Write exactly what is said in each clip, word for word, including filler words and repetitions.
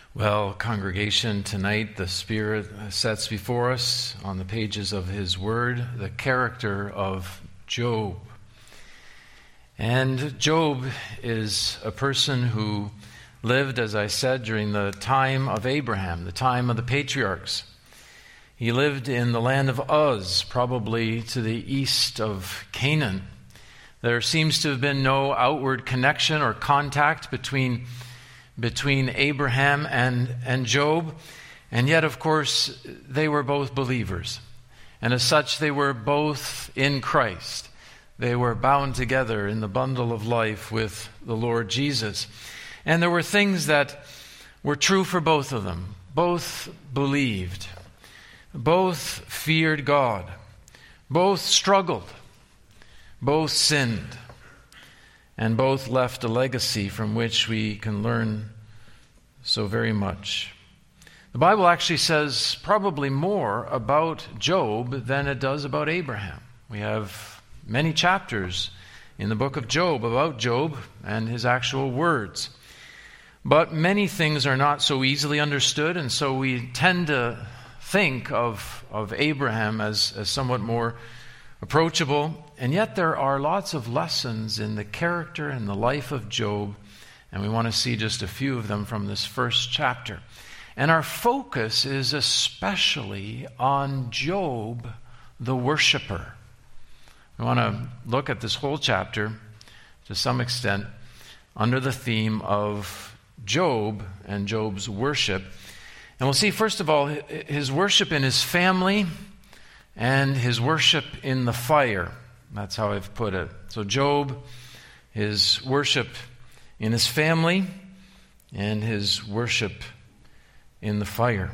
Well, congregation, tonight the Spirit sets before us on the pages of His Word the character of Job. And Job is a person who lived, as I said, during the time of Abraham, the time of the patriarchs. He lived in the land of Uz, probably to the east of Canaan. There seems to have been no outward connection or contact between between Abraham and, and Job, and yet, of course, they were both believers. And as such, they were both in Christ. They were bound together in the bundle of life with the Lord Jesus. And there were things that were true for both of them. Both believed. Both feared God. Both struggled. Both sinned. And both left a legacy from which we can learn so very much. The Bible actually says probably more about Job than it does about Abraham. We have many chapters in the book of Job about Job and his actual words. But many things are not so easily understood, and so we tend to think of, of Abraham as, as somewhat more approachable, and yet there are lots of lessons in the character and the life of Job, and we want to see just a few of them from this first chapter. And our focus is especially on Job, the worshiper. We want to look at this whole chapter, to some extent, under the theme of Job and Job's worship. And we'll see, first of all, his worship in his family, and his worship in the fire. That's how I've put it. So Job, his worship in his family, and his worship in the fire.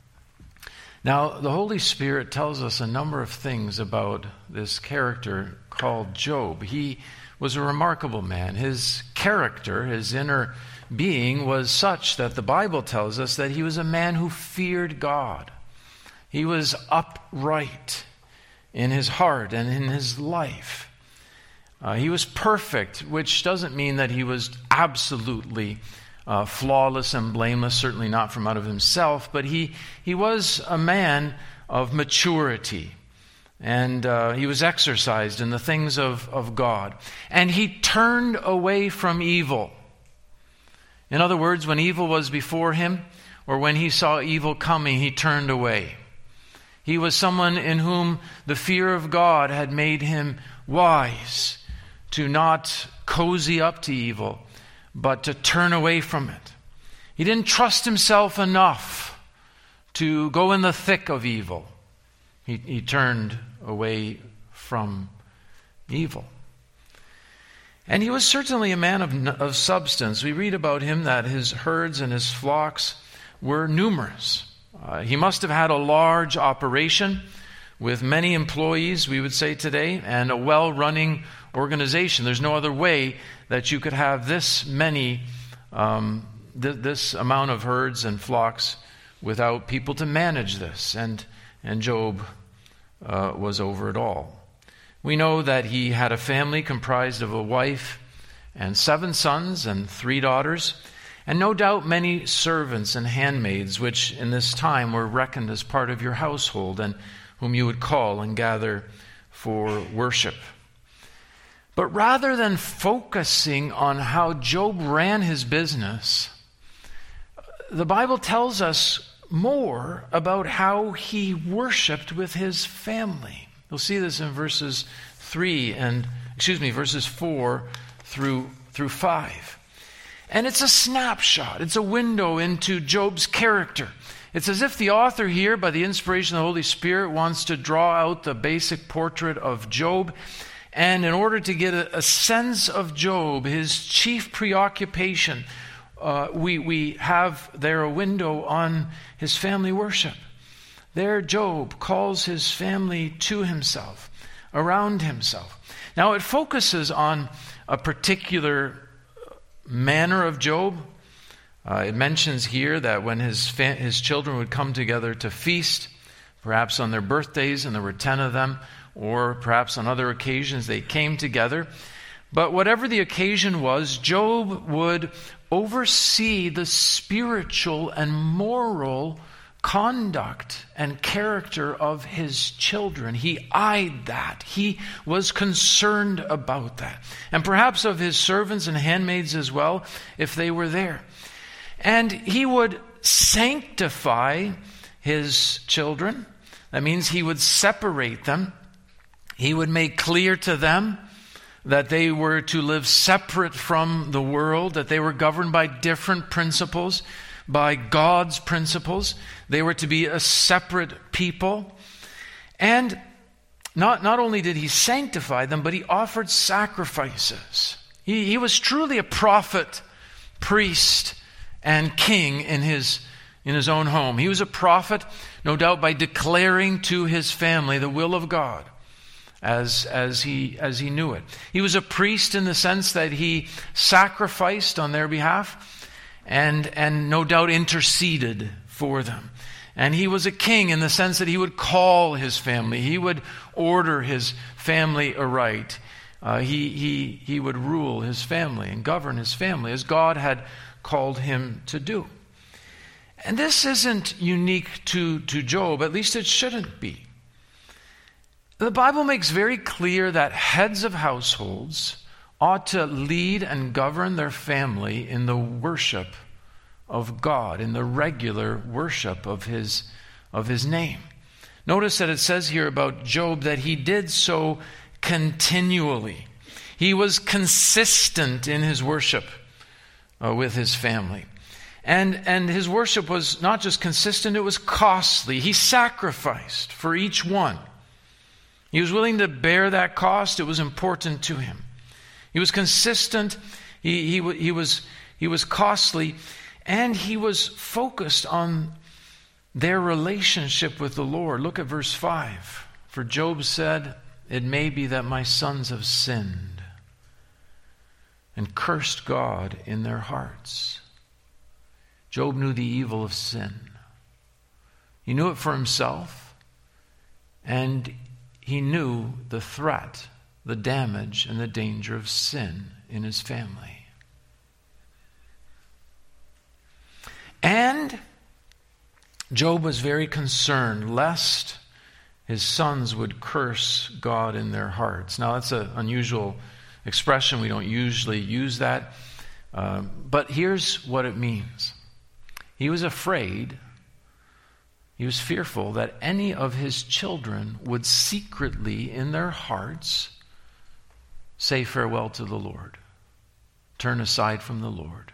Now, the Holy Spirit tells us a number of things about this character called Job. He was a remarkable man. His character, his inner being, was such that the Bible tells us that he was a man who feared God. He was upright in his heart and in his life. Uh, he was perfect, which doesn't mean that he was absolutely uh, flawless and blameless, certainly not from out of himself, but he, he was a man of maturity, and uh, he was exercised in the things of, of God. And he turned away from evil. In other words, when evil was before him, or when he saw evil coming, he turned away. He was someone in whom the fear of God had made him wise to not cozy up to evil, but to turn away from it. He didn't trust himself enough to go in the thick of evil. He, he turned away from evil. And he was certainly a man of, of substance. We read about him that his herds and his flocks were numerous. Uh, he must have had a large operation with many employees, we would say today, and a well-running organization. There's no other way that you could have this many, um, th- this amount of herds and flocks without people to manage this. And, and Job uh, was over it all. We know that he had a family comprised of a wife and seven sons and three daughters, and no doubt many servants and handmaids, which in this time were reckoned as part of your household and whom you would call and gather for worship. But rather than focusing on how Job ran his business, the Bible tells us more about how he worshiped with his family. You'll see this in verses three and, excuse me, verses four through through five. And it's a snapshot. It's a window into Job's character. It's as if the author here, by the inspiration of the Holy Spirit, wants to draw out the basic portrait of Job. And in order to get a, a sense of Job, his chief preoccupation, uh, we, we have there a window on his family worship. There Job calls his family to himself, around himself. Now it focuses on a particular manner of Job. Uh, it mentions here that when his fa- his children would come together to feast, perhaps on their birthdays, and there were ten of them, or perhaps on other occasions they came together. But whatever the occasion was, Job would oversee the spiritual and moral conduct and character of his children. He eyed that. He was concerned about that. And perhaps of his servants and handmaids as well, if they were there. And he would sanctify his children. That means he would separate them. He would make clear to them that they were to live separate from the world, that they were governed by different principles, by God's principles. They were to be a separate people. And not, not only did he sanctify them, but he offered sacrifices. He, he was truly a prophet, priest, and king in his, in his own home. He was a prophet, no doubt, by declaring to his family the will of God as, as, he, as he knew it. He was a priest in the sense that he sacrificed on their behalf, and and no doubt interceded for them. And he was a king in the sense that he would call his family. He would order his family aright. Uh, he, he, he would rule his family and govern his family as God had called him to do. And this isn't unique to, to Job, at least it shouldn't be. The Bible makes very clear that heads of households ought to lead and govern their family in the worship of God, in the regular worship of his, of his name. Notice that it says here about Job that he did so continually. He was consistent in his worship uh, with his family. And, and his worship was not just consistent, it was costly. He sacrificed for each one. He was willing to bear that cost. It was important to him. He was consistent, he, he, he, was, he was costly, and he was focused on their relationship with the Lord. Look at verse five. For Job said, "It may be that my sons have sinned and cursed God in their hearts." Job knew the evil of sin. He knew it for himself, and he knew the threat, the damage, and the danger of sin in his family. And Job was very concerned lest his sons would curse God in their hearts. Now, that's an unusual expression. We don't usually use that. Uh, but here's what it means. He was afraid, he was fearful that any of his children would secretly in their hearts say farewell to the Lord, turn aside from the Lord,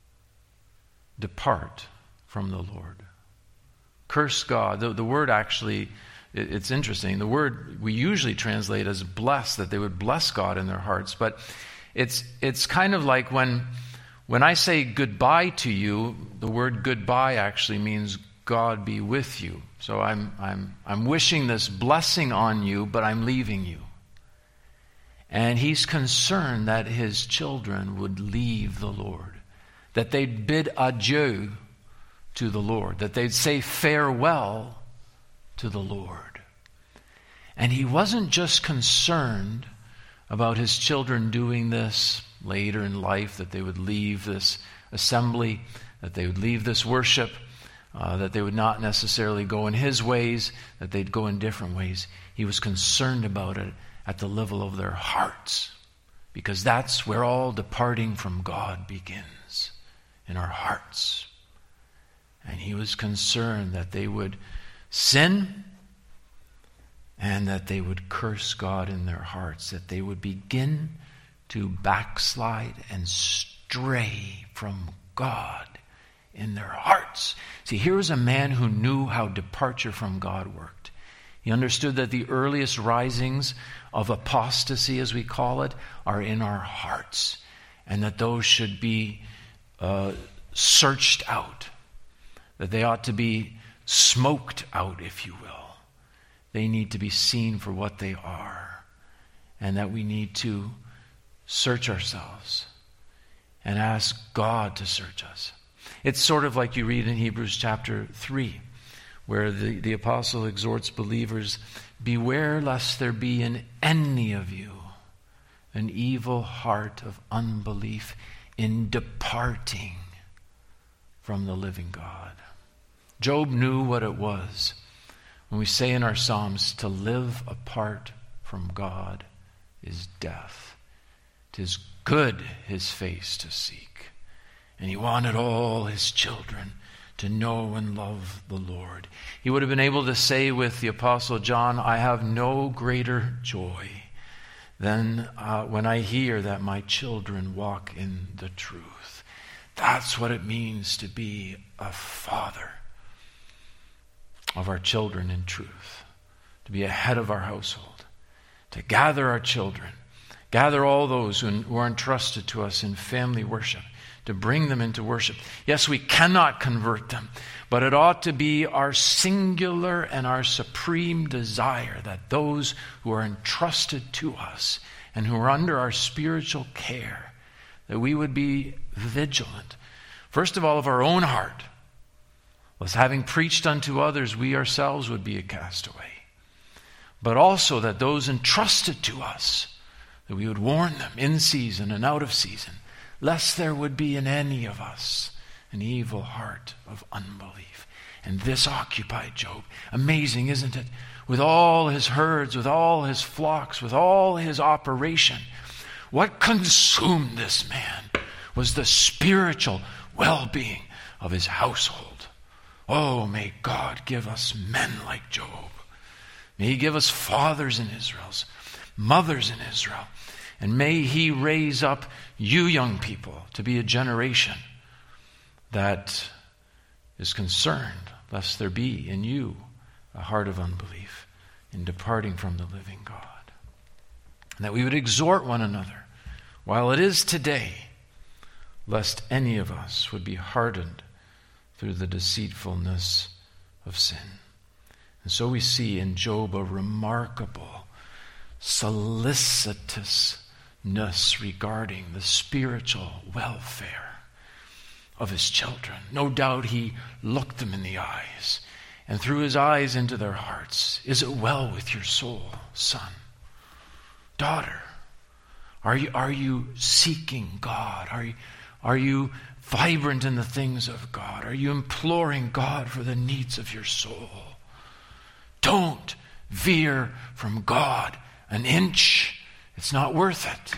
depart from the Lord, curse God. The, the word actually, it, it's interesting. The word we usually translate as bless, that they would bless God in their hearts. But it's it's kind of like when when I say goodbye to you, the word goodbye actually means God be with you. So I'm I'm I'm wishing this blessing on you, but I'm leaving you. And he's concerned that his children would leave the Lord, that they'd bid adieu to the Lord, that they'd say farewell to the Lord. And he wasn't just concerned about his children doing this later in life, that they would leave this assembly, that they would leave this worship, uh, that they would not necessarily go in his ways, that they'd go in different ways. He was concerned about it at the level of their hearts, because that's where all departing from God begins, in our hearts. And he was concerned that they would sin and that they would curse God in their hearts, that they would begin to backslide and stray from God in their hearts. See, here was a man who knew how departure from God worked. He understood that the earliest risings of apostasy, as we call it, are in our hearts, and that those should be uh, searched out, that they ought to be smoked out, if you will. They need to be seen for what they are, and that we need to search ourselves and ask God to search us. It's sort of like you read in Hebrews chapter three, where the, the apostle exhorts believers, beware lest there be in any of you an evil heart of unbelief in departing from the living God. Job knew what it was when we say in our Psalms, to live apart from God is death. 'Tis good his face to seek. And he wanted all his children to know and love the Lord. He would have been able to say with the Apostle John, I have no greater joy than uh, when I hear that my children walk in the truth. That's what it means to be a father of our children in truth, to be a head of our household, to gather our children, gather all those who, who are entrusted to us in family worship, to bring them into worship. Yes, we cannot convert them, but it ought to be our singular and our supreme desire that those who are entrusted to us and who are under our spiritual care, that we would be vigilant, first of all, of our own heart, lest having preached unto others, we ourselves would be a castaway. But also that those entrusted to us, that we would warn them in season and out of season, lest there would be in any of us an evil heart of unbelief. And this occupied Job. Amazing, isn't it? With all his herds, with all his flocks, with all his operation, what consumed this man was the spiritual well-being of his household. Oh, may God give us men like Job. May he give us fathers in Israel, mothers in Israel. And may he raise up you young people to be a generation that is concerned lest there be in you a heart of unbelief in departing from the living God. And that we would exhort one another while it is today, lest any of us would be hardened through the deceitfulness of sin. And so we see in Job a remarkable solicitousness regarding the spiritual welfare of his children. No doubt he looked them in the eyes and threw his eyes into their hearts. Is it well with your soul, son? Daughter, are you, are you seeking God? Are you, are you vibrant in the things of God? Are you imploring God for the needs of your soul? Don't veer from God an inch. It's not worth it.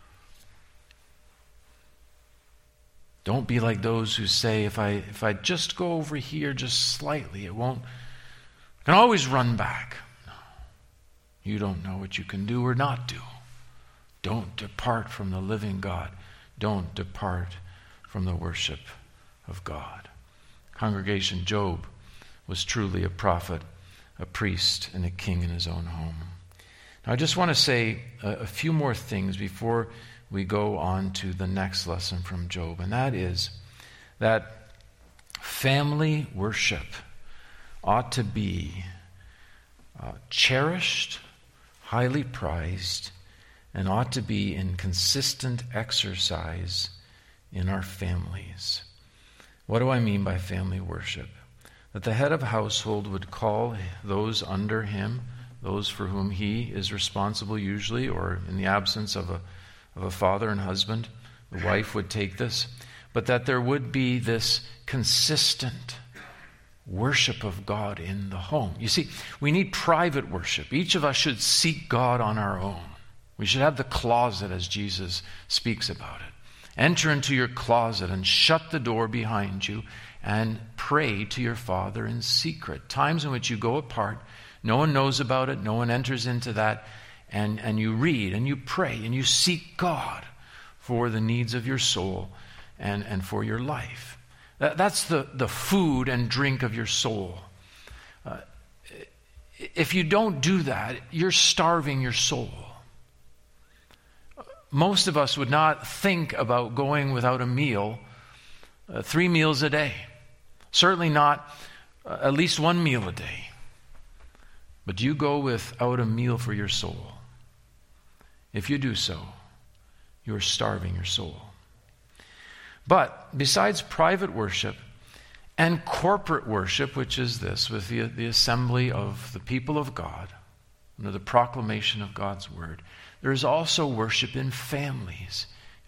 Don't be like those who say, if I if I just go over here just slightly, it won't. I can always run back. No. You don't know what you can do or not do. Don't depart from the living God. Don't depart from the worship of God. Congregation, Job was truly a prophet, a priest, and a king in his own home. Now, I just want to say a, a few more things before we go on to the next lesson from Job, and that is that family worship ought to be uh, cherished, highly prized, and ought to be in consistent exercise in our families. What do I mean by family worship? That the head of household would call those under him, those for whom he is responsible usually, or in the absence of a of a father and husband, the wife would take this, but that there would be this consistent worship of God in the home. You see, we need private worship. Each of us should seek God on our own. We should have the closet as Jesus speaks about it. Enter into your closet and shut the door behind you and pray to your Father in secret. Times in which you go apart, no one knows about it, no one enters into that, and, and you read and you pray and you seek God for the needs of your soul and, and for your life. That, that's the, the food and drink of your soul. Uh, if you don't do that, you're starving your soul. Most of us would not think about going without a meal, uh, three meals a day. Certainly not uh, at least one meal a day. But do you go without a meal for your soul? If you do so, you are starving your soul. But besides private worship and corporate worship, which is this, with the, the assembly of the people of God, under the proclamation of God's word, there is also worship in families,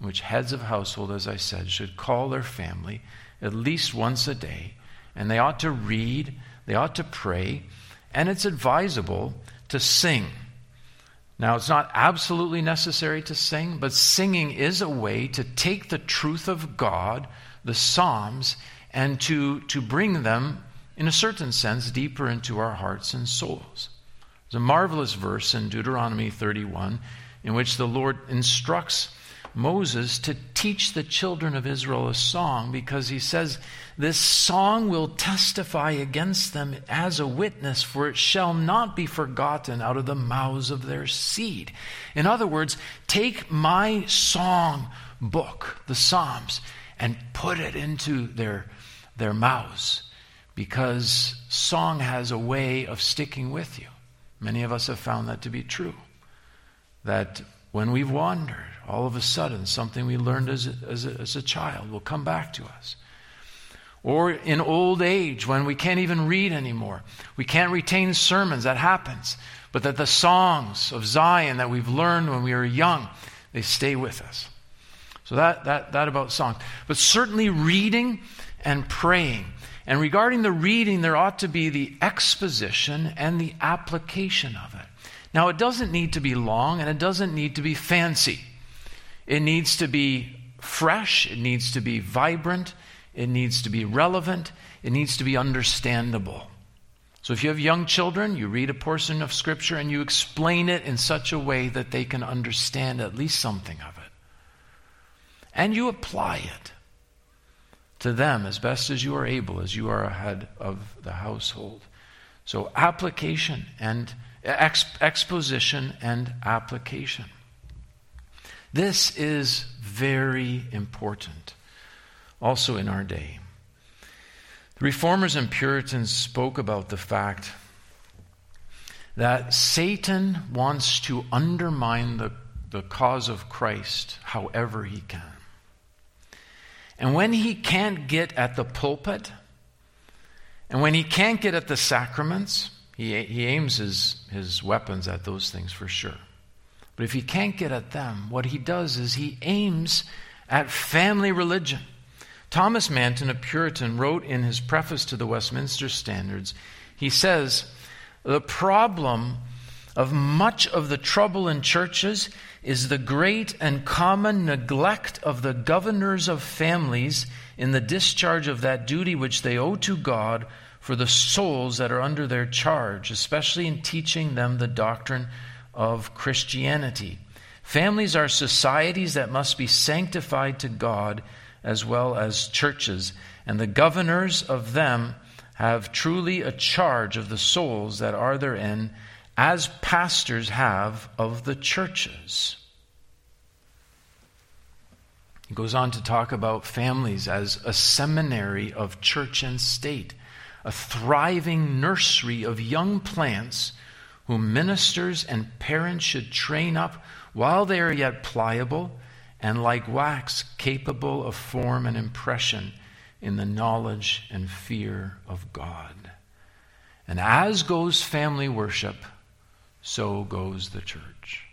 in which heads of household, as I said, should call their family at least once a day, and they ought to read, they ought to pray, and it's advisable to sing. Now, it's not absolutely necessary to sing, but singing is a way to take the truth of God, the Psalms, and to, to bring them, in a certain sense, deeper into our hearts and souls. There's a marvelous verse in Deuteronomy thirty-one in which the Lord instructs Moses to teach the children of Israel a song, because he says, this song will testify against them as a witness, for it shall not be forgotten out of the mouths of their seed. In other words, take my song book, the Psalms, and put it into their, their mouths, because song has a way of sticking with you. Many of us have found that to be true, that when we've wandered, all of a sudden, something we learned as a, as a, as a child will come back to us. Or in old age, when we can't even read anymore, we can't retain sermons, that happens. But that the songs of Zion that we've learned when we were young, they stay with us. So that, that, that about songs. But certainly reading and praying. And regarding the reading, there ought to be the exposition and the application of it. Now, it doesn't need to be long, and it doesn't need to be fancy. It needs to be fresh. It needs to be vibrant. It needs to be relevant. It needs to be understandable. So if you have young children, you read a portion of Scripture and you explain it in such a way that they can understand at least something of it. And you apply it to them as best as you are able, as you are a head of the household. So application and Exp- exposition and application. This is very important also in our day. The Reformers and Puritans spoke about the fact that Satan wants to undermine the, the cause of Christ however he can. And when he can't get at the pulpit, and when he can't get at the sacraments, He, he aims his, his weapons at those things for sure. But if he can't get at them, what he does is he aims at family religion. Thomas Manton, a Puritan, wrote in his preface to the Westminster Standards, he says, the problem of much of the trouble in churches is the great and common neglect of the governors of families in the discharge of that duty which they owe to God for the souls that are under their charge, especially in teaching them the doctrine of Christianity. Families are societies that must be sanctified to God as well as churches, and the governors of them have truly a charge of the souls that are therein, as pastors have of the churches. He goes on to talk about families as a seminary of church and state, a thriving nursery of young plants whom ministers and parents should train up while they are yet pliable and like wax capable of form and impression in the knowledge and fear of God. And as goes family worship, so goes the church.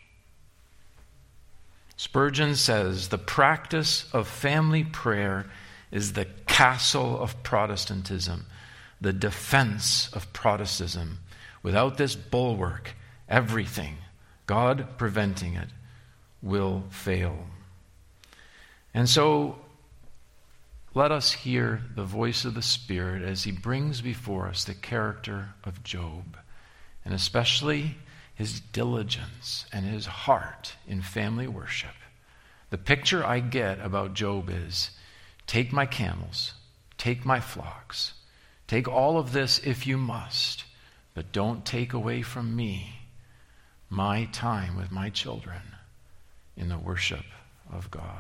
Spurgeon says, the practice of family prayer is the castle of Protestantism, the defense of Protestantism. Without this bulwark, everything, God preventing it, will fail. And so, let us hear the voice of the Spirit as he brings before us the character of Job, and especially his diligence and his heart in family worship. The picture I get about Job is, take my camels, take my flocks, take all of this if you must, but don't take away from me my time with my children in the worship of God.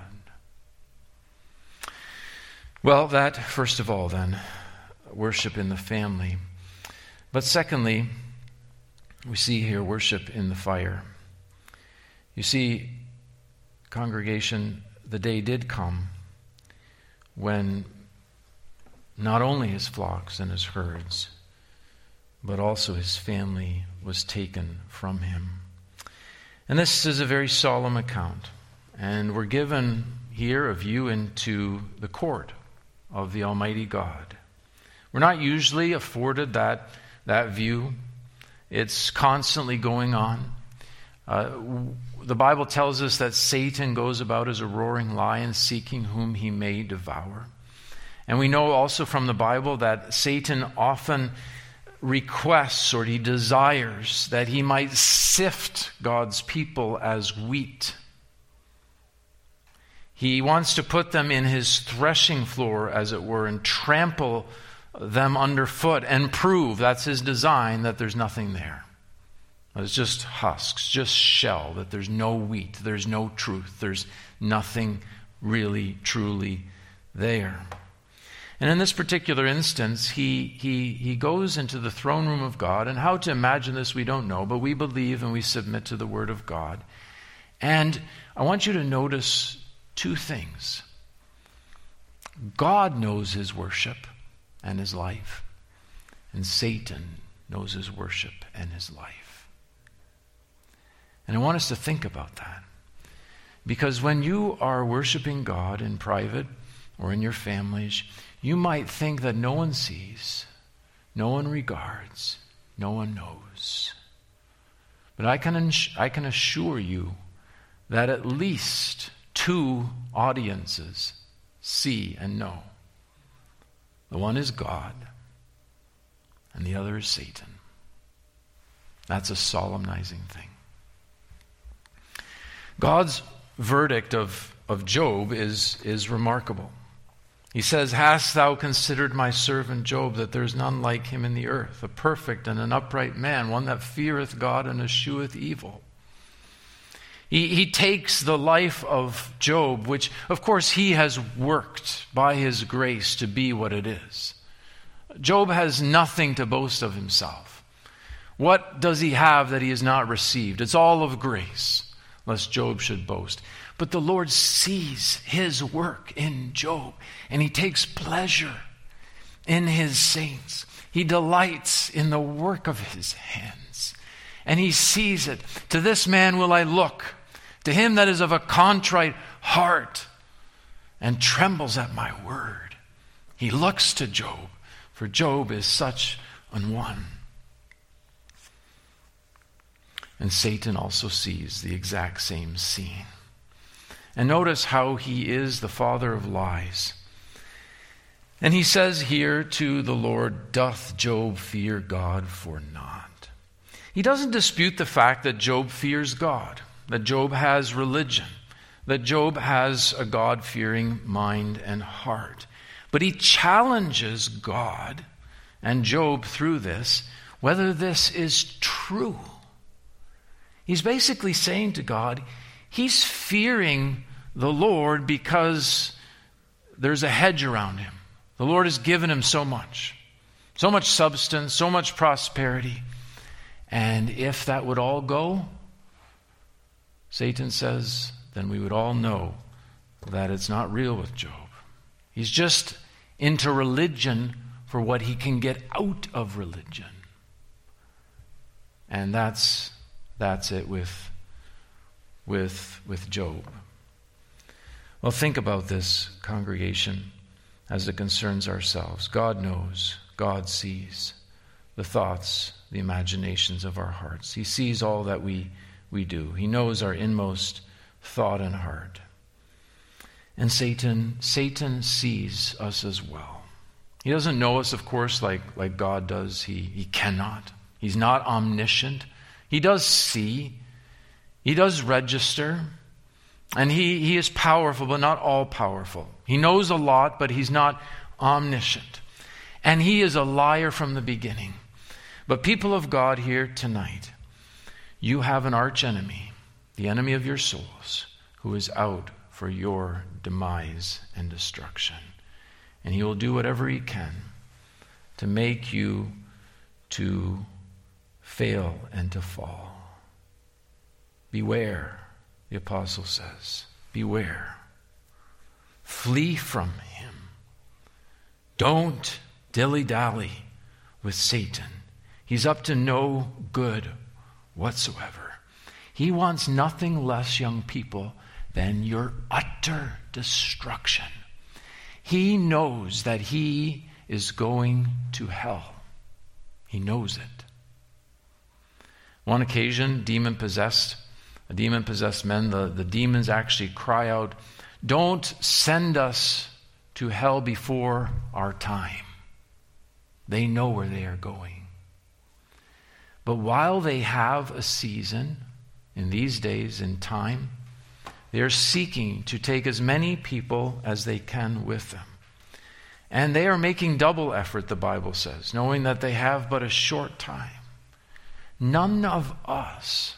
Well, that, first of all, then, worship in the family. But secondly, we see here worship in the fire. You see, congregation, the day did come when not only his flocks and his herds, but also his family was taken from him. And this is a very solemn account. And we're given here of you into the court of the Almighty God. We're not usually afforded that, that view. It's constantly going on. Uh, the Bible tells us that Satan goes about as a roaring lion, seeking whom he may devour. And we know also from the Bible that Satan often requests or he desires that he might sift God's people as wheat. He wants to put them in his threshing floor, as it were, and trample them underfoot and prove, that's his design, that there's nothing there. It's just husks, just shell, that there's no wheat, there's no truth, there's nothing really, truly there. And in this particular instance, he, he, he goes into the throne room of God, and how to imagine this we don't know, but we believe and we submit to the Word of God. And I want you to notice two things. God knows his worship and his life, and Satan knows his worship and his life. And I want us to think about that. Because when you are worshiping God in private or in your families, you might think that no one sees, no one regards, no one knows. But I can, ins- I can assure you that at least two audiences see and know. The one is God, and the other is Satan. That's a solemnizing thing. God's verdict of, of Job is, is remarkable. He says, "Hast thou considered my servant Job, that there is none like him in the earth, a perfect and an upright man, one that feareth God and escheweth evil?" He, he takes the life of Job, which of course he has worked by his grace to be what it is. Job has nothing to boast of himself. What does he have that he has not received? It's all of grace, lest Job should boast. But the Lord sees his work in Job, and he takes pleasure in his saints. He delights in the work of his hands, and he sees it. "To this man will I look, to him that is of a contrite heart, and trembles at my word." He looks to Job, for Job is such an one. And Satan also sees the exact same scene. And notice how he is the father of lies. And he says here to the Lord, "Doth Job fear God for naught?" He doesn't dispute the fact that Job fears God, that Job has religion, that Job has a God-fearing mind and heart. But he challenges God and Job through this, whether this is true. He's basically saying to God, he's fearing the Lord because there's a hedge around him. The Lord has given him so much, so much substance, so much prosperity. And if that would all go, Satan says, then we would all know that it's not real with Job. He's just into religion for what he can get out of religion. And that's that's it with, with, with Job. Well, think about this, congregation, as it concerns ourselves. God knows, God sees the thoughts, the imaginations of our hearts. He sees all that we, we do. He knows our inmost thought and heart. And Satan, Satan sees us as well. He doesn't know us, of course, like, like God does. He, he cannot. He's not omniscient. He does see. He does register. And he, he is powerful, but not all-powerful. He knows a lot, but he's not omniscient. And he is a liar from the beginning. But people of God here tonight, you have an archenemy, the enemy of your souls, who is out for your demise and destruction. And he will do whatever he can to make you to fail and to fall. Beware, the apostle says. Beware. Flee from him. Don't dilly-dally with Satan. He's up to no good whatsoever. He wants nothing less, young people, than your utter destruction. He knows that he is going to hell. He knows it. One occasion, demon-possessed, a demon-possessed man, the, the demons actually cry out, "Don't send us to hell before our time." They know where they are going. But while they have a season, in these days, in time, they are seeking to take as many people as they can with them. And they are making double effort, the Bible says, knowing that they have but a short time. None of us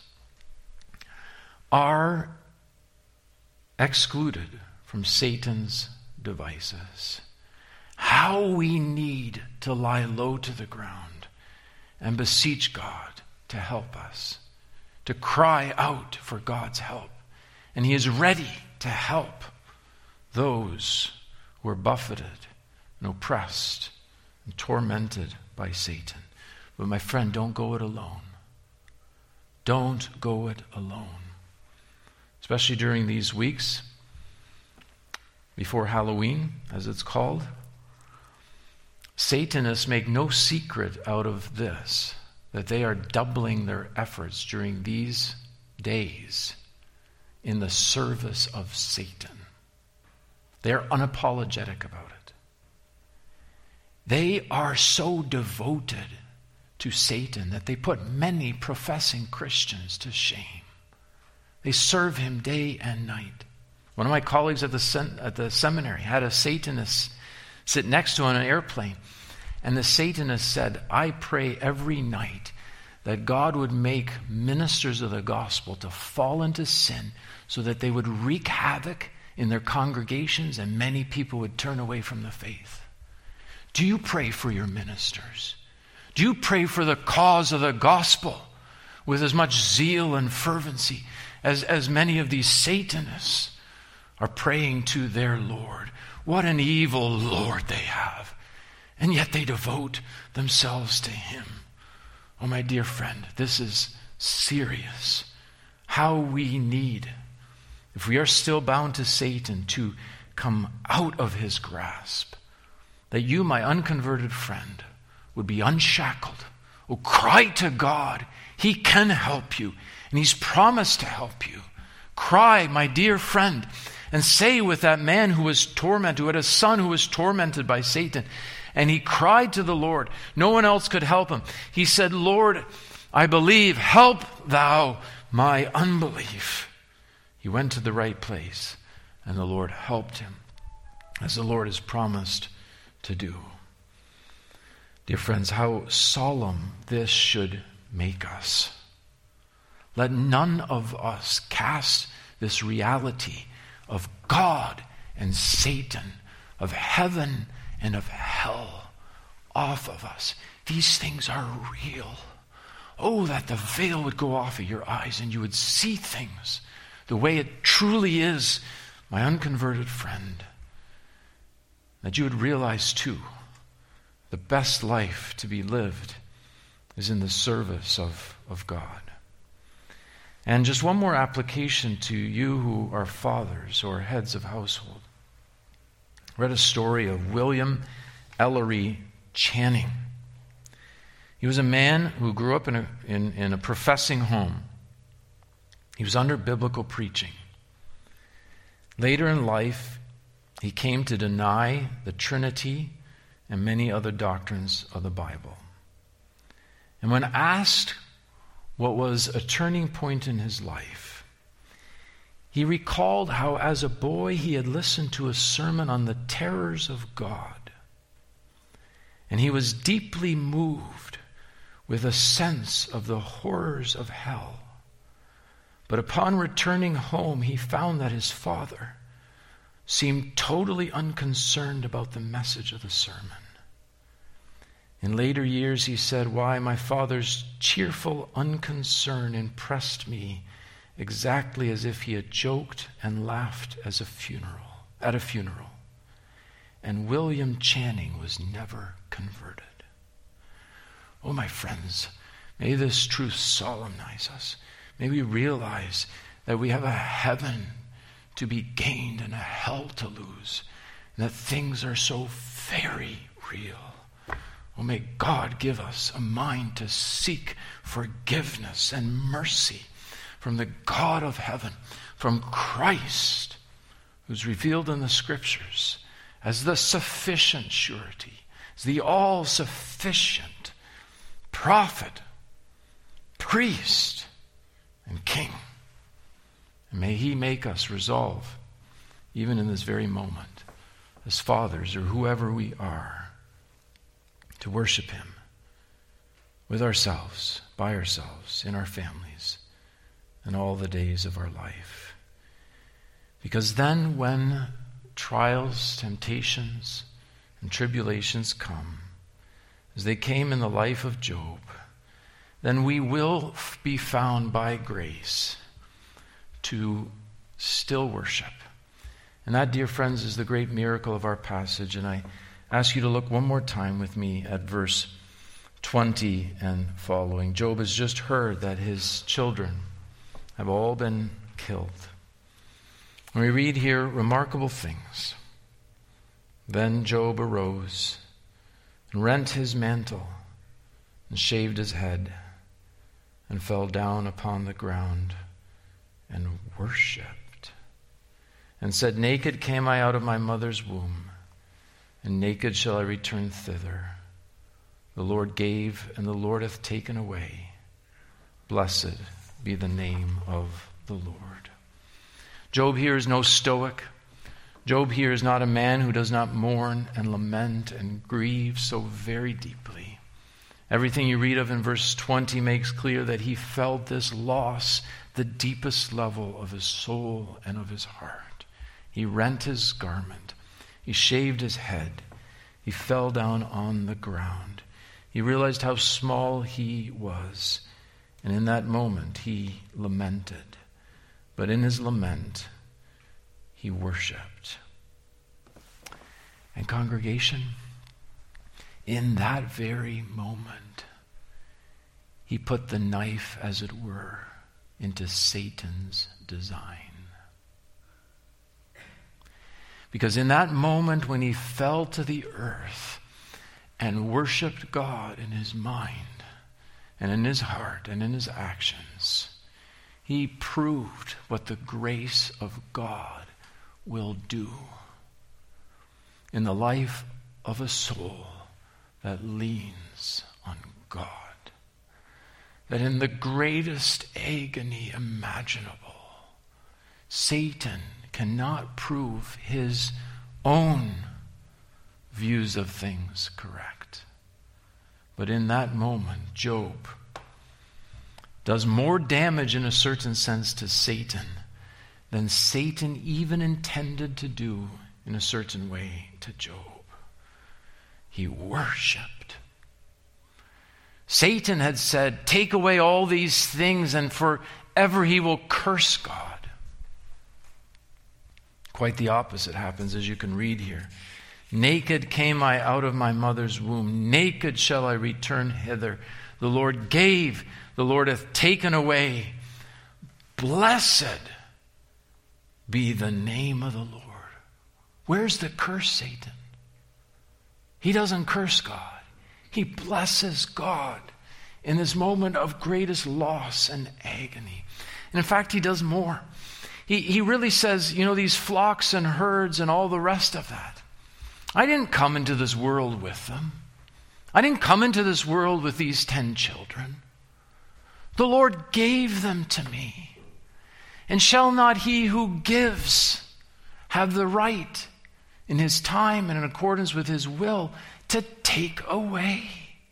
are excluded from Satan's devices. How we need to lie low to the ground and beseech God to help us, to cry out for God's help. And he is ready to help those who are buffeted and oppressed and tormented by Satan. But my friend, don't go it alone. Don't go it alone. Especially during these weeks before Halloween, as it's called. Satanists make no secret out of this, that they are doubling their efforts during these days in the service of Satan. They're unapologetic about it. They are so devoted to Satan that they put many professing Christians to shame. They serve him day and night. One of my colleagues at the, sen- at the seminary had a Satanist sit next to him on an airplane. And the Satanist said, "I pray every night that God would make ministers of the gospel to fall into sin so that they would wreak havoc in their congregations and many people would turn away from the faith." Do you pray for your ministers? Do you pray for the cause of the gospel with as much zeal and fervency as, as many of these Satanists are praying to their Lord? What an evil Lord they have. And yet they devote themselves to him. Oh, my dear friend, this is serious. How we need, if we are still bound to Satan, to come out of his grasp. That you, my unconverted friend, would be unshackled. Oh, cry to God. He can help you. And he's promised to help you. Cry, my dear friend, and say with that man who was tormented, who had a son who was tormented by Satan, and he cried to the Lord. No one else could help him. He said, "Lord, I believe. Help thou my unbelief." He went to the right place, and the Lord helped him, as the Lord has promised to do. Dear friends, how solemn this should make us. Let none of us cast this reality of God and Satan, of heaven and of hell off of us. These things are real. Oh, that the veil would go off of your eyes and you would see things the way it truly is, my unconverted friend. That you would realize too, the best life to be lived is in the service of, of God. And just one more application to you who are fathers or heads of household. I read a story of William Ellery Channing. He was a man who grew up in a, in, in a professing home. He was under biblical preaching. Later in life, he came to deny the Trinity and many other doctrines of the Bible. And when asked what was a turning point in his life, he recalled how as a boy he had listened to a sermon on the terrors of God. And he was deeply moved with a sense of the horrors of hell. But upon returning home, he found that his father seemed totally unconcerned about the message of the sermon. In later years, he said, "Why, my father's cheerful unconcern impressed me exactly as if he had joked and laughed as a funeral, at a funeral. And William Channing was never converted." Oh, my friends, may this truth solemnize us. May we realize that we have a heaven to be gained and a hell to lose, and that things are so very real. Oh, may God give us a mind to seek forgiveness and mercy from the God of heaven, from Christ, who's revealed in the Scriptures as the sufficient surety, as the all-sufficient prophet, priest, and king. And may he make us resolve, even in this very moment, as fathers or whoever we are, to worship him with ourselves, by ourselves, in our families, and all the days of our life. Because then when trials, temptations, and tribulations come, as they came in the life of Job, then we will be found by grace to still worship. And that, dear friends, is the great miracle of our passage. And I ask you to look one more time with me at verse twenty and following. Job has just heard that his children have all been killed. And we read here remarkable things. Then Job arose and rent his mantle and shaved his head and fell down upon the ground and worshipped and said, Naked came I out of my mother's womb, and naked shall I return thither. The Lord gave, and the Lord hath taken away. Blessed be the name of the Lord. Job here is no stoic. Job here is not a man who does not mourn and lament and grieve so very deeply. Everything you read of in verse twenty makes clear that he felt this loss, the deepest level of his soul and of his heart. He rent his garment. He shaved his head. He fell down on the ground. He realized how small he was. And in that moment, he lamented. But in his lament, he worshiped. And congregation, in that very moment, he put the knife, as it were, into Satan's design. Because in that moment when he fell to the earth and worshiped God in his mind and in his heart and in his actions, he proved what the grace of God will do in the life of a soul that leans on God. That in the greatest agony imaginable, Satan cannot prove his own views of things correct. But in that moment, Job does more damage in a certain sense to Satan than Satan even intended to do in a certain way to Job. He worshiped. Satan had said, take away all these things and forever he will curse God. Quite the opposite happens, as you can read here. Naked came I out of my mother's womb. Naked shall I return hither. The Lord gave, the Lord hath taken away. Blessed be the name of the Lord. Where's the curse, Satan? He doesn't curse God. He blesses God in this moment of greatest loss and agony. And in fact, he does more. He, he really says, you know, these flocks and herds and all the rest of that. I didn't come into this world with them. I didn't come into this world with these ten children. The Lord gave them to me. And shall not he who gives have the right in his time and in accordance with his will to take away?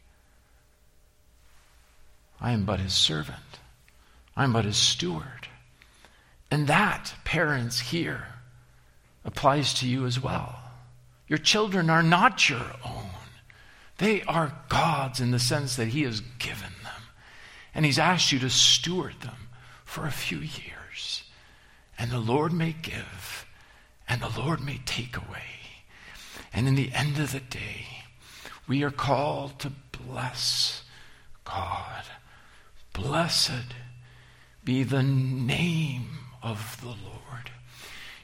I am but his servant. I am but his steward. And that, parents here, applies to you as well. Your children are not your own. They are God's in the sense that he has given them. And he's asked you to steward them for a few years. And the Lord may give, and the Lord may take away. And in the end of the day, we are called to bless God. Blessed be the name of the Lord.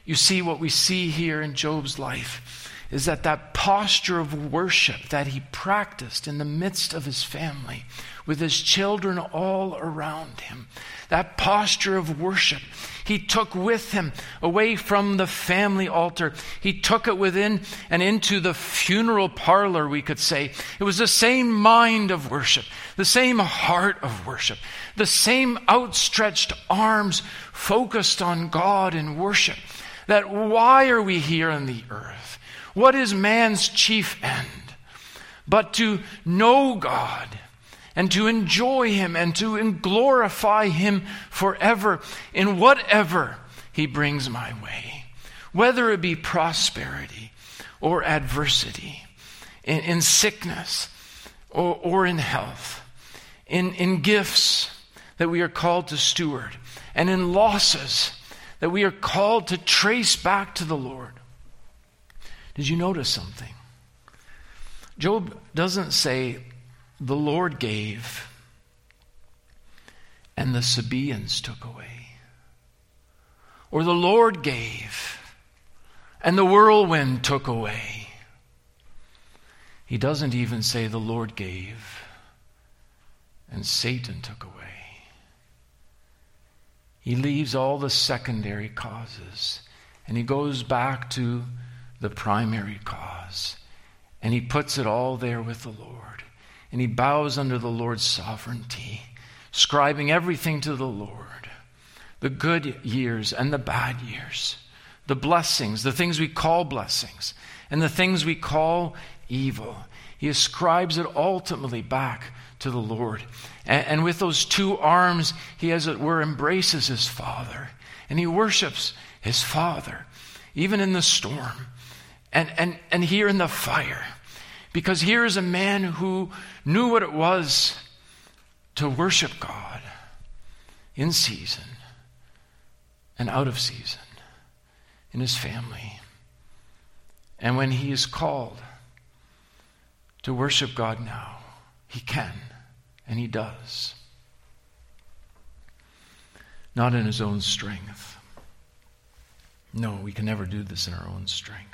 You see, what we see here in Job's life is that that posture of worship that he practiced in the midst of his family, with his children all around him, that posture of worship he took with him away from the family altar. He took it within and into the funeral parlor, we could say. It was the same mind of worship, the same heart of worship, the same outstretched arms focused on God in worship. That why are we here on the earth? What is man's chief end? But to know God and to enjoy him and to glorify him forever in whatever he brings my way, whether it be prosperity or adversity, in, in sickness or, or in health, in, in gifts that we are called to steward, and in losses that we are called to trace back to the Lord. Did you notice something? Job doesn't say, the Lord gave and the Sabaeans took away. Or the Lord gave and the whirlwind took away. He doesn't even say the Lord gave and Satan took away. He leaves all the secondary causes and he goes back to the primary cause. And he puts it all there with the Lord. And he bows under the Lord's sovereignty, ascribing everything to the Lord. The good years and the bad years. The blessings, the things we call blessings, and the things we call evil. He ascribes it ultimately back to the Lord. And, and with those two arms, he, as it were, embraces his Father. And he worships his Father, even in the storm. And, and, and here in the fire. Because here is a man who knew what it was to worship God in season and out of season in his family. And when he is called to worship God now, he can and he does. Not in his own strength. No, we can never do this in our own strength.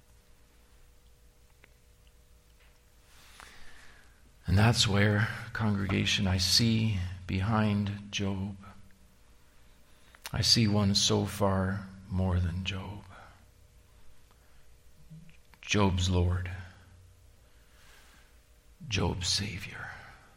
And that's where, congregation, I see behind Job, I see one so far more than Job. Job's Lord. Job's Savior.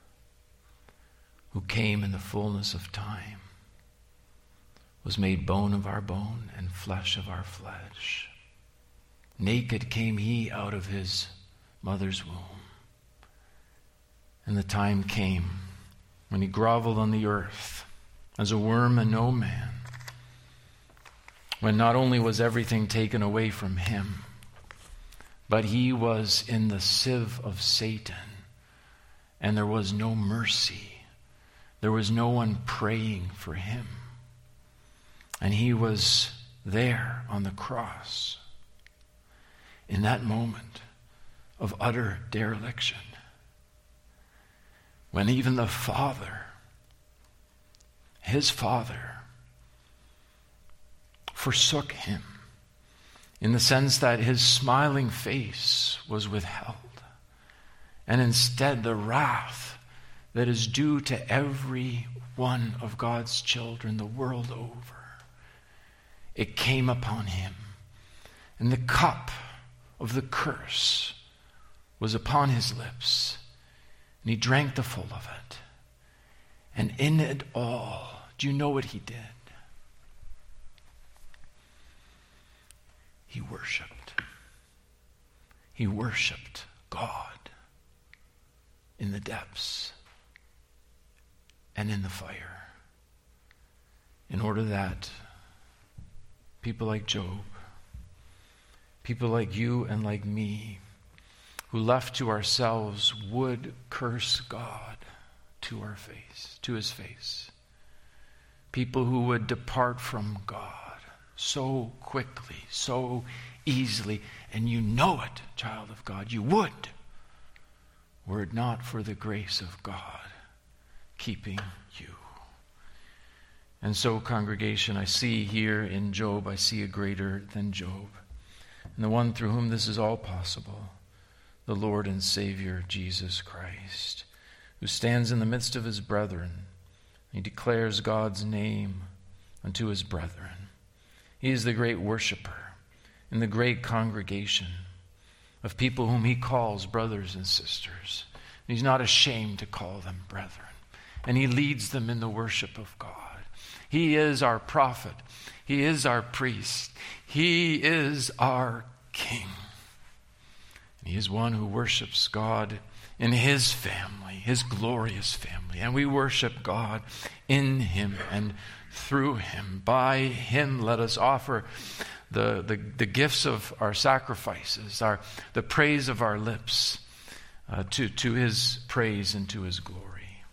Who came in the fullness of time. Was made bone of our bone and flesh of our flesh. Naked came he out of his mother's womb. And the time came when he groveled on the earth as a worm and no man. When not only was everything taken away from him, but he was in the sieve of Satan. And there was no mercy. There was no one praying for him. And he was there on the cross in that moment of utter dereliction. When even the Father, his Father, forsook him in the sense that his smiling face was withheld. And instead the wrath that is due to every one of God's children the world over, it came upon him. And the cup of the curse was upon his lips. And he drank the full of it. And in it all, do you know what he did? He worshiped. He worshiped God in the depths and in the fire. In order that people like Job, people like you and like me, who left to ourselves would curse God to our face, to his face. People who would depart from God so quickly, so easily, and you know it, child of God, you would, were it not for the grace of God keeping you. And so, congregation, I see here in Job, I see a greater than Job. And the one through whom this is all possible, the Lord and Savior, Jesus Christ, who stands in the midst of his brethren. He declares God's name unto his brethren. He is the great worshiper in the great congregation of people whom he calls brothers and sisters. And he's not ashamed to call them brethren. And he leads them in the worship of God. He is our prophet. He is our priest. He is our king. And he is one who worships God in his family, his glorious family. And we worship God in him and through him. By him let us offer the, the, the gifts of our sacrifices, our, the praise of our lips uh, to, to his praise and to his glory.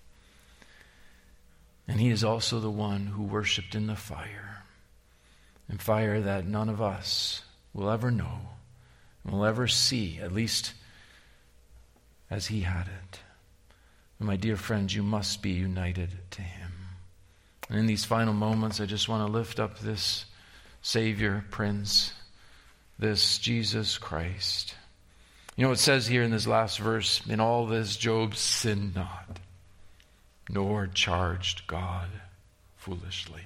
And he is also the one who worshipped in the fire, and fire that none of us will ever know, will ever see, at least as he had it. And my dear friends, you must be united to him. And in these final moments, I just want to lift up this Savior, Prince, this Jesus Christ. You know, it says here in this last verse, in all this Job sinned not, nor charged God foolishly.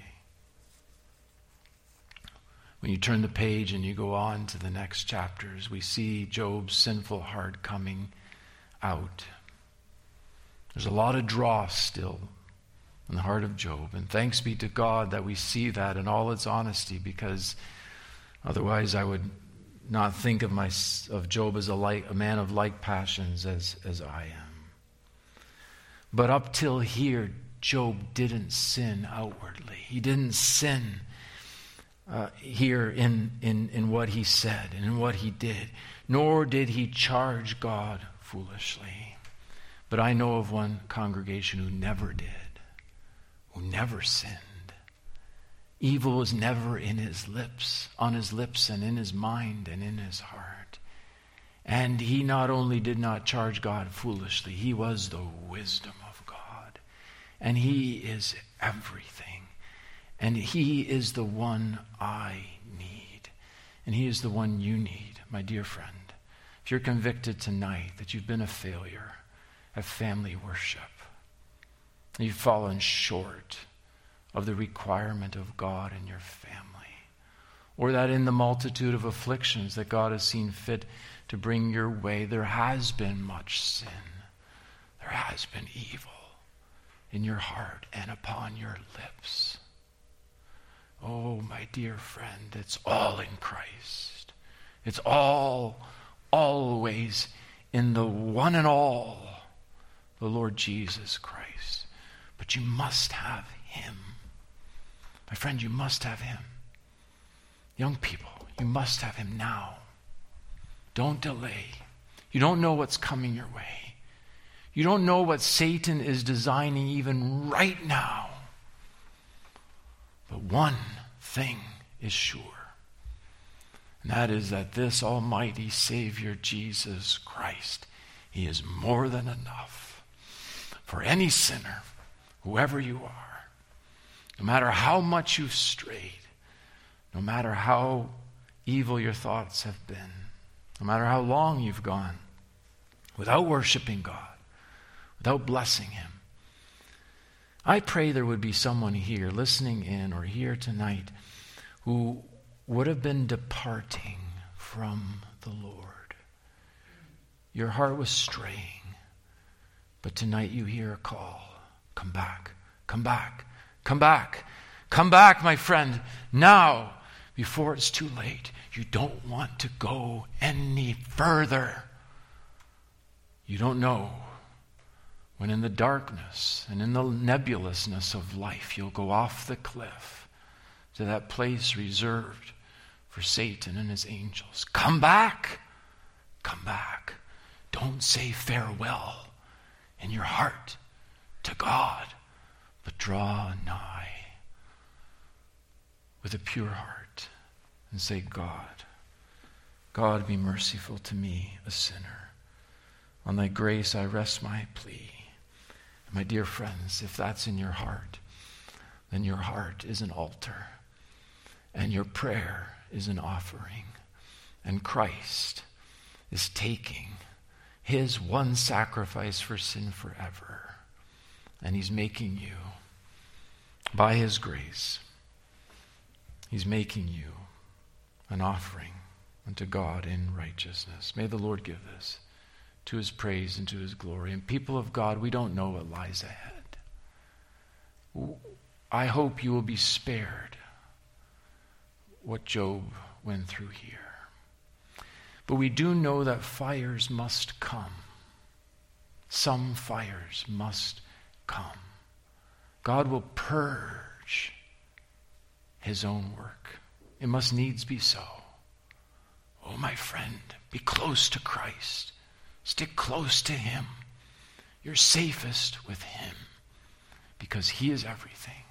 When you turn the page and you go on to the next chapters, we see Job's sinful heart coming out. There's a lot of dross still in the heart of Job, and thanks be to God that we see that in all its honesty, because otherwise I would not think of my of Job as a like a man of like passions as as I am. But up till here, Job didn't sin outwardly. He didn't sin uh, here in, in, in what he said and in what he did. Nor did he charge God foolishly. But I know of one congregation who never did, who never sinned. Evil was never in his lips, on his lips and in his mind and in his heart. And he not only did not charge God foolishly, he was the wisdom of God. And he is everything. And he is the one I need. And he is the one you need, my dear friend. If you're convicted tonight that you've been a failure at family worship, you've fallen short of the requirement of God in your family, or that in the multitude of afflictions that God has seen fit to bring your way, there has been much sin. There has been evil in your heart and upon your lips. Oh, my dear friend, it's all in Christ. It's all, always in the one and all, the Lord Jesus Christ. But you must have him. My friend, you must have him. Young people, you must have him now. Don't delay. You don't know what's coming your way. You don't know what Satan is designing even right now. But one thing is sure, and that is that this almighty Savior, Jesus Christ, he is more than enough for any sinner, whoever you are, no matter how much you've strayed, no matter how evil your thoughts have been, no matter how long you've gone without worshiping God, without blessing him. I pray there would be someone here listening in or here tonight who would have been departing from the Lord. Your heart was straying, but tonight you hear a call. Come back, come back, come back, come back, my friend, now, before it's too late. You don't want to go any further. You don't know when in the darkness and in the nebulousness of life you'll go off the cliff to that place reserved for Satan and his angels. Come back. Come back. Don't say farewell in your heart to God, but draw nigh with a pure heart and say, God, God, be merciful to me, a sinner. On thy grace I rest my plea. My dear friends, if that's in your heart, then your heart is an altar, and your prayer is an offering. And Christ is taking his one sacrifice for sin forever, and he's making you, by his grace, he's making you an offering unto God in righteousness. May the Lord give this to his praise and to his glory. And people of God, we don't know what lies ahead. I hope you will be spared what Job went through here. But we do know that fires must come. Some fires must come. God will purge his own work. It must needs be so. Oh, my friend, be close to Christ. Stick close to him. You're safest with him because he is everything.